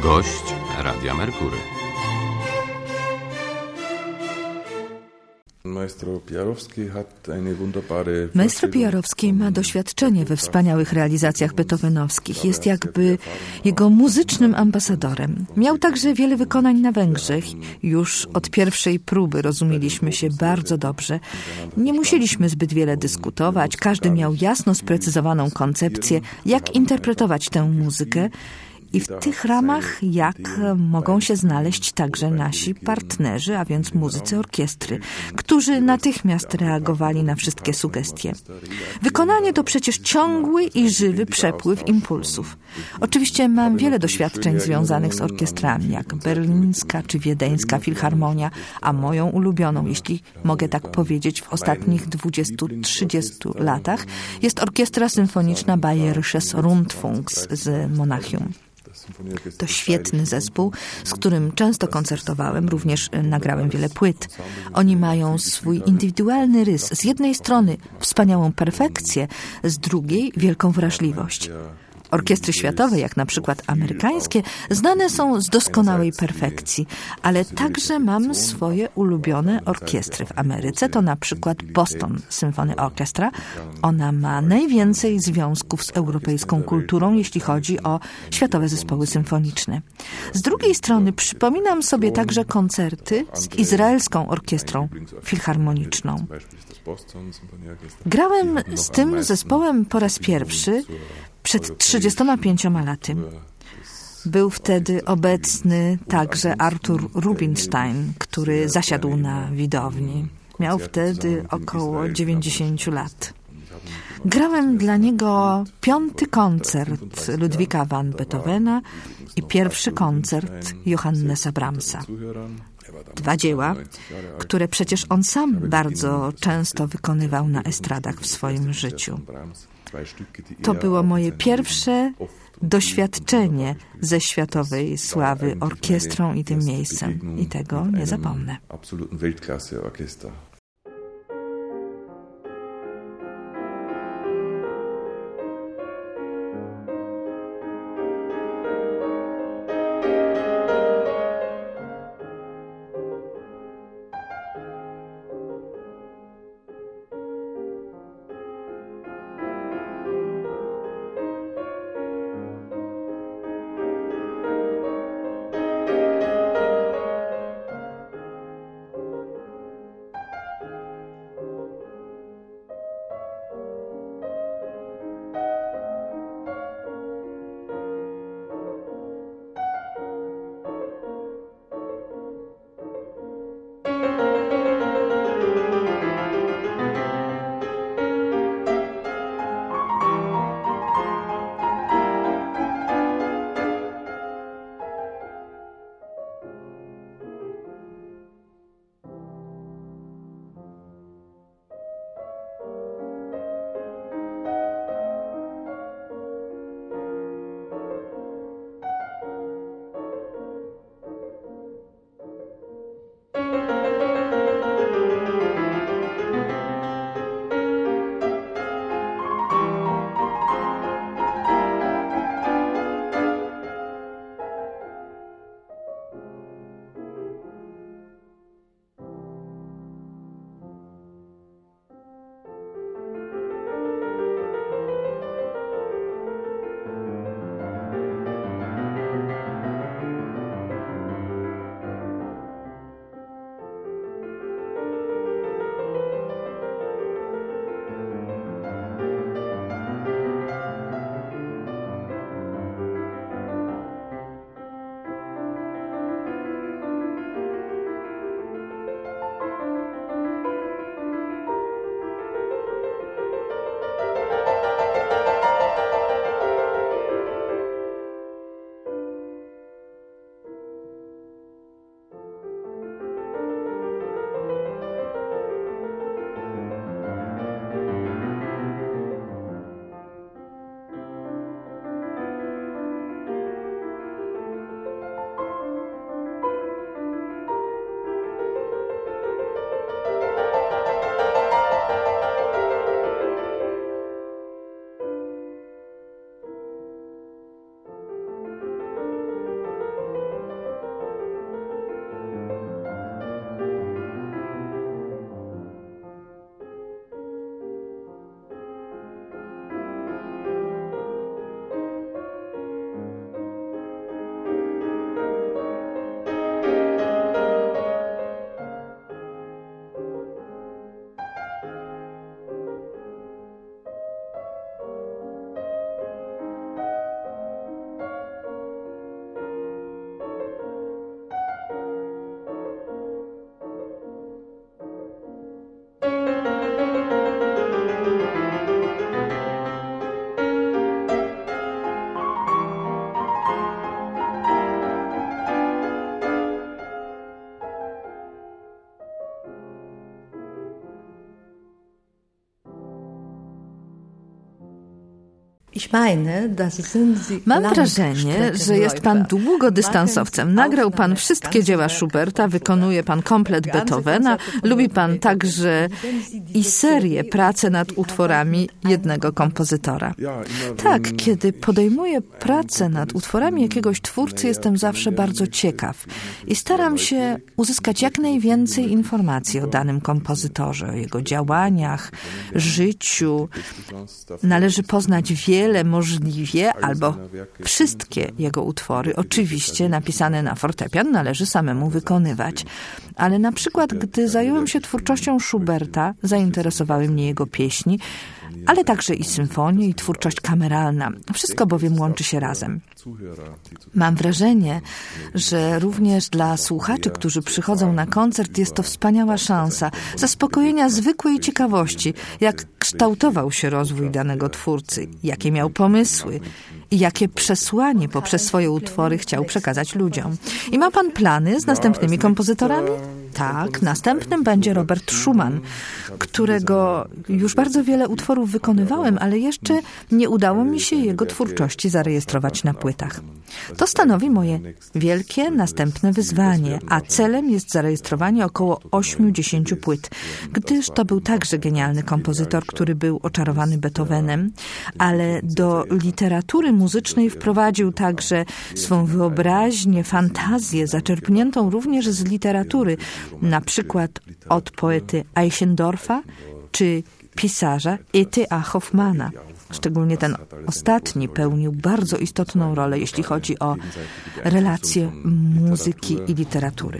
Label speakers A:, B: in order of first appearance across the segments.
A: Gość Radia Merkury.
B: Maestro Pijarowski ma doświadczenie we wspaniałych realizacjach beethovenowskich. Jest jakby jego muzycznym ambasadorem. Miał także wiele wykonań na Węgrzech. Już od pierwszej próby rozumieliśmy się bardzo dobrze. Nie musieliśmy zbyt wiele dyskutować. Każdy miał jasno sprecyzowaną koncepcję, jak interpretować tę muzykę. I w tych ramach jak mogą się znaleźć także nasi partnerzy, a więc muzycy orkiestry, którzy natychmiast reagowali na wszystkie sugestie. Wykonanie to przecież ciągły i żywy przepływ impulsów. Oczywiście mam wiele doświadczeń związanych z orkiestrami, jak berlińska czy wiedeńska filharmonia, a moją ulubioną, jeśli mogę tak powiedzieć, w ostatnich 20-30 latach jest Orkiestra Symfoniczna Bayerisches Rundfunks z Monachium. To świetny zespół, z którym często koncertowałem, również nagrałem wiele płyt. Oni mają swój indywidualny rys. Z jednej strony wspaniałą perfekcję, z drugiej wielką wrażliwość. Orkiestry światowe, jak na przykład amerykańskie, znane są z doskonałej perfekcji, ale także mam swoje ulubione orkiestry w Ameryce. To na przykład Boston Symphony Orchestra. Ona ma najwięcej związków z europejską kulturą, jeśli chodzi o światowe zespoły symfoniczne. Z drugiej strony przypominam sobie także koncerty z izraelską orkiestrą filharmoniczną. Grałem z tym zespołem po raz pierwszy przed 35 laty. Był wtedy obecny także Artur Rubinstein, który zasiadł na widowni. Miał wtedy około 90 lat. Grałem dla niego 5. koncert Ludwika van Beethovena i 1. koncert Johannesa Brahmsa. 2 dzieła, które przecież on sam bardzo często wykonywał na estradach w swoim życiu. To było moje pierwsze doświadczenie ze światowej sławy orkiestrą i tym miejscem. I tego nie zapomnę. Mam wrażenie, że jest pan długodystansowcem. Nagrał pan wszystkie dzieła Schuberta, wykonuje pan komplet Beethovena, lubi pan także i serię prace nad utworami jednego kompozytora. Tak, kiedy podejmuję pracę nad utworami jakiegoś twórcy, jestem zawsze bardzo ciekaw i staram się uzyskać jak najwięcej informacji o danym kompozytorze, o jego działaniach, życiu. Należy poznać wiele, możliwie, albo wszystkie jego utwory. Oczywiście napisane na fortepian należy samemu wykonywać. Ale na przykład, gdy zająłem się twórczością Schuberta, zainteresowały mnie jego pieśni, ale także i symfonie, i twórczość kameralna. Wszystko bowiem łączy się razem. Mam wrażenie, że również dla słuchaczy, którzy przychodzą na koncert, jest to wspaniała szansa zaspokojenia zwykłej ciekawości, jak kształtował się rozwój danego twórcy, jakie miał pomysły i jakie przesłanie poprzez swoje utwory chciał przekazać ludziom. I ma pan plany z następnymi kompozytorami? Tak, następnym będzie Robert Schumann, którego już bardzo wiele utworów wykonywałem, ale jeszcze nie udało mi się jego twórczości zarejestrować na płytach. To stanowi moje wielkie następne wyzwanie, a celem jest zarejestrowanie około 80 płyt, gdyż to był także genialny kompozytor, który był oczarowany Beethovenem, ale do literatury muzycznej wprowadził także swą wyobraźnię, fantazję, zaczerpniętą również z literatury, na przykład od poety Eichendorfa czy pisarza E.T.A. Hoffmana. Szczególnie ten ostatni pełnił bardzo istotną rolę, jeśli chodzi o relacje muzyki i literatury.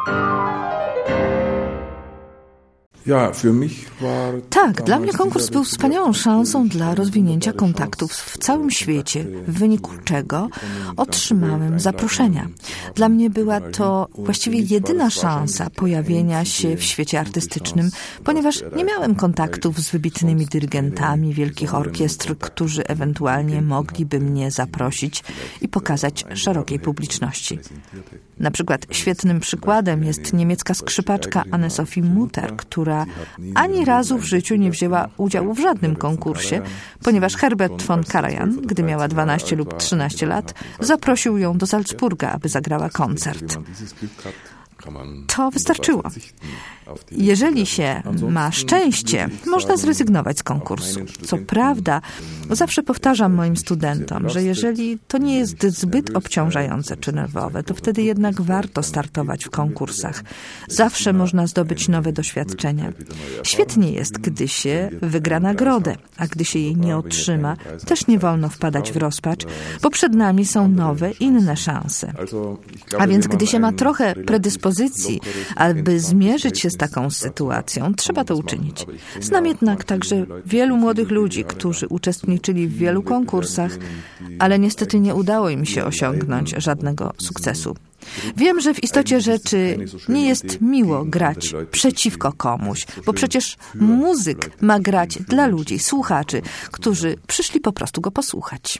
B: Tak, dla mnie konkurs był wspaniałą szansą dla rozwinięcia kontaktów w całym świecie, w wyniku czego otrzymałem zaproszenia. Dla mnie była to właściwie jedyna szansa pojawienia się w świecie artystycznym, ponieważ nie miałem kontaktów z wybitnymi dyrygentami wielkich orkiestr, którzy ewentualnie mogliby mnie zaprosić i pokazać szerokiej publiczności. Na przykład świetnym przykładem jest niemiecka skrzypaczka Anne-Sophie Mutter, która ani razu w życiu nie wzięła udziału w żadnym konkursie, ponieważ Herbert von Karajan, gdy miała 12 lub 13 lat, zaprosił ją do Salzburga, aby zagrała koncert. To wystarczyło. Jeżeli się ma szczęście, można zrezygnować z konkursu. Co prawda, zawsze powtarzam moim studentom, że jeżeli to nie jest zbyt obciążające czy nerwowe, to wtedy jednak warto startować w konkursach. Zawsze można zdobyć nowe doświadczenia. Świetnie jest, gdy się wygra nagrodę, a gdy się jej nie otrzyma, też nie wolno wpadać w rozpacz, bo przed nami są nowe, inne szanse. A więc gdy się ma trochę predyspozycji, aby zmierzyć się z taką sytuacją, trzeba to uczynić. Znam jednak także wielu młodych ludzi, którzy uczestniczyli w wielu konkursach, ale niestety nie udało im się osiągnąć żadnego sukcesu. Wiem, że w istocie rzeczy nie jest miło grać przeciwko komuś, bo przecież muzyk ma grać dla ludzi, słuchaczy, którzy przyszli po prostu go posłuchać.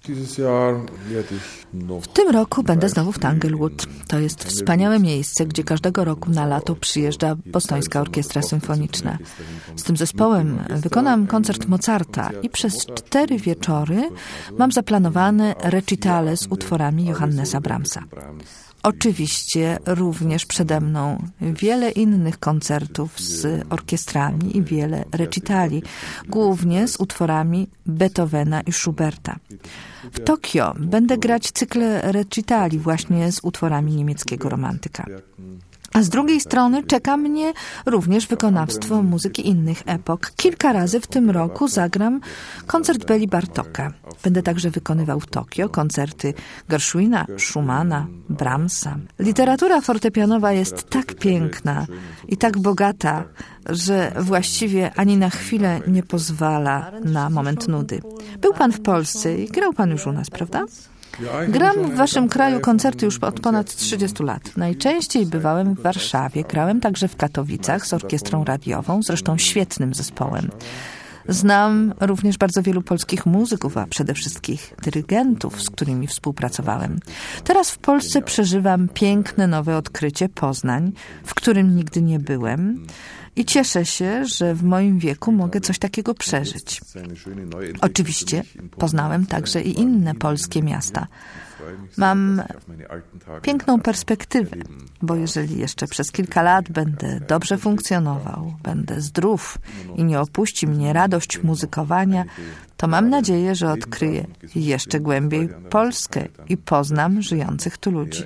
B: W tym roku będę znowu w Tanglewood. To jest wspaniałe miejsce, gdzie każdego roku na lato przyjeżdża Bostońska Orkiestra Symfoniczna. Z tym zespołem wykonam koncert Mozarta i przez 4 wieczory mam zaplanowane recitale z utworami Johannesa Brahmsa. Oczywiście również przede mną wiele innych koncertów z orkiestrami i wiele recitali, głównie z utworami Beethovena i Schuberta. W Tokio będę grać cykle recitali właśnie z utworami niemieckiego romantyka. A z drugiej strony czeka mnie również wykonawstwo muzyki innych epok. Kilka razy w tym roku zagram koncert Beli Bartoka. Będę także wykonywał w Tokio koncerty Gershwina, Schumana, Brahmsa. Literatura fortepianowa jest tak piękna i tak bogata, że właściwie ani na chwilę nie pozwala na moment nudy. Był pan w Polsce i grał pan już u nas, prawda? Gram w waszym kraju koncerty już od ponad 30 lat. Najczęściej bywałem w Warszawie, grałem także w Katowicach z orkiestrą radiową, zresztą świetnym zespołem. Znam również bardzo wielu polskich muzyków, a przede wszystkim dyrygentów, z którymi współpracowałem. Teraz w Polsce przeżywam piękne nowe odkrycie Poznań, w którym nigdy nie byłem. I cieszę się, że w moim wieku mogę coś takiego przeżyć. Oczywiście poznałem także i inne polskie miasta. Mam piękną perspektywę, bo jeżeli jeszcze przez kilka lat będę dobrze funkcjonował, będę zdrów i nie opuści mnie radość muzykowania, to mam nadzieję, że odkryję jeszcze głębiej Polskę i poznam żyjących tu ludzi.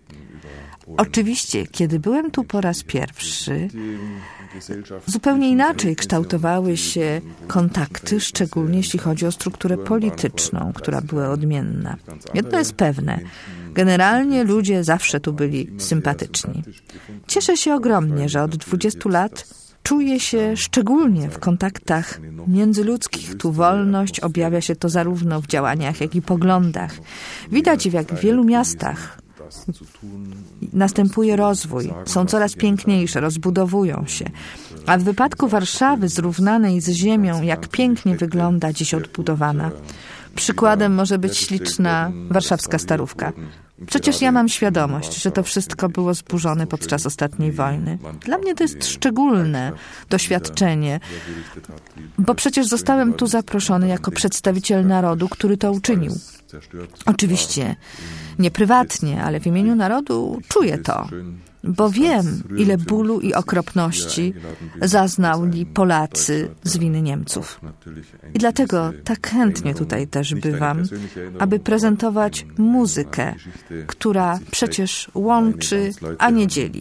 B: Oczywiście, kiedy byłem tu po raz pierwszy, zupełnie inaczej kształtowały się kontakty, szczególnie jeśli chodzi o strukturę polityczną, która była odmienna. Jedno jest pewne. Generalnie ludzie zawsze tu byli sympatyczni. Cieszę się ogromnie, że od 20 lat czuję się szczególnie w kontaktach międzyludzkich. Tu wolność objawia się to zarówno w działaniach, jak i poglądach. Widać, jak w wielu miastach następuje rozwój, są coraz piękniejsze, rozbudowują się. A w wypadku Warszawy, zrównanej z ziemią, jak pięknie wygląda dziś odbudowana. Przykładem może być śliczna warszawska Starówka. Przecież ja mam świadomość, że to wszystko było zburzone podczas ostatniej wojny. Dla mnie to jest szczególne doświadczenie, bo przecież zostałem tu zaproszony jako przedstawiciel narodu, który to uczynił. Oczywiście nie prywatnie, ale w imieniu narodu czuję to, bo wiem, ile bólu i okropności zaznali Polacy z winy Niemców. I dlatego tak chętnie tutaj też bywam, aby prezentować muzykę, która przecież łączy, a nie dzieli.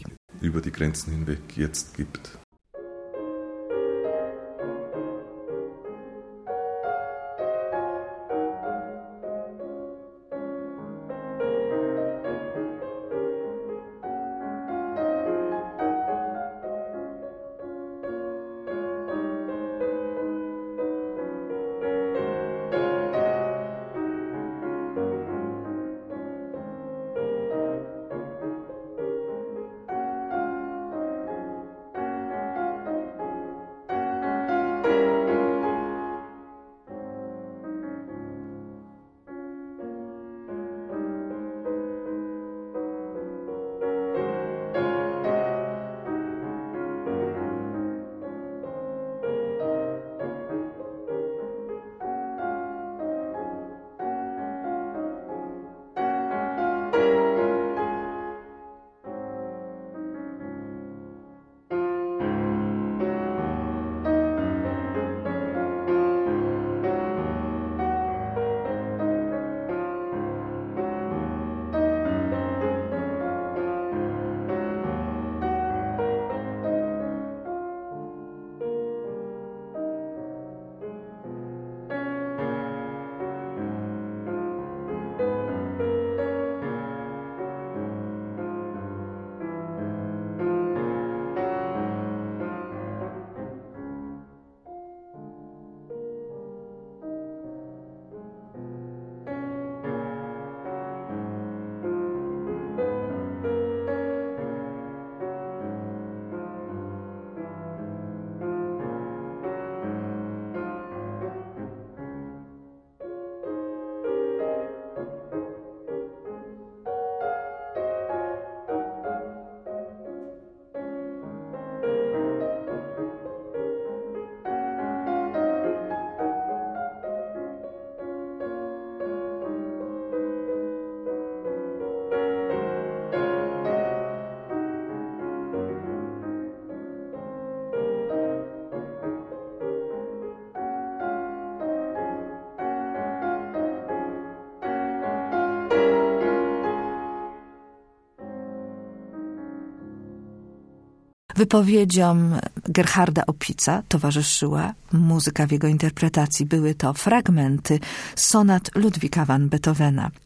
B: Wypowiedziom Gerharda Opica towarzyszyła muzyka w jego interpretacji. Były to fragmenty sonat Ludwika van Beethovena.